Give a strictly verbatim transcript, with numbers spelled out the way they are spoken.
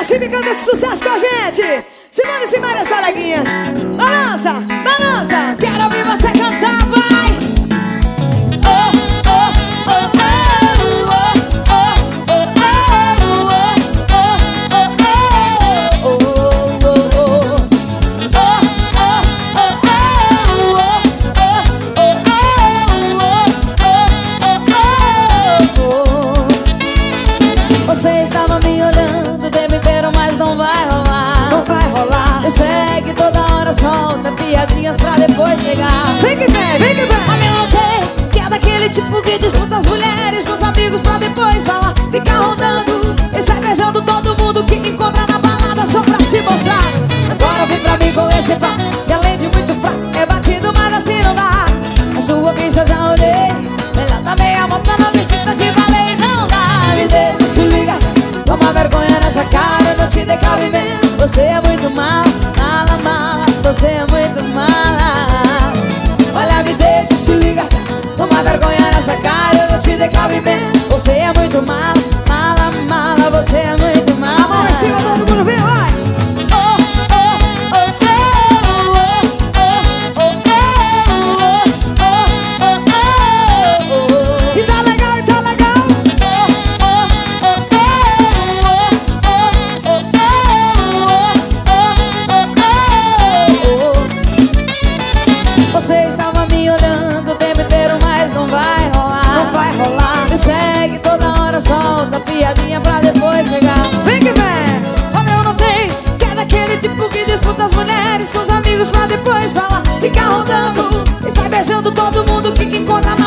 Recife canta esse sucesso com a gente. Simone e Simárias, coleguinhas. Balança, balança. Quero ouvir você cantar, vai. Oh, oh, oh, oh, oh, oh, oh, oh, oh, oh, oh. Você estava me olhando o tempo inteiro, mas não vai rolar. Não vai rolar. E segue toda hora, solta piadinhas pra depois chegar. Vem que vem, vem que vem. Mas eu notei que é daquele tipo que disputa as mulheres dos amigos pra depois falar. Fica rodando e sai beijando todo mundo que encontra na balada só pra se mostrar. Agora vem pra mim com esse pá, e além de muito fraco, é batido, mas assim não dá. A sua bicha eu já olhei, ela tá meia volta, não me sinta de valer. Não dá, me deixa, se liga. Toma vergonha nessa cara, eu não te dei cabimento. Você é muito mala, mala, mala. Você é muito mala. Olha, me deixa, se liga. Toma vergonha nessa cara, eu não te dei cabimento. Você é muito mala, mala, mala. Você é muito mala. A mão em cima, todo mundo vem, vai. Oh, oh, oh, oh, oh, oh, oh, oh, oh, oh. E tá legal, e tá legal. Você estava me olhando o tempo inteiro, mas não vai rolar. Não vai rolar. Me segue toda hora, solta piadinha pra depois chegar. Vem que vem. Como eu notei que é daquele tipo que disputa as mulheres com os amigos pra depois falar. Fica rodando e sai beijando todo mundo que encontra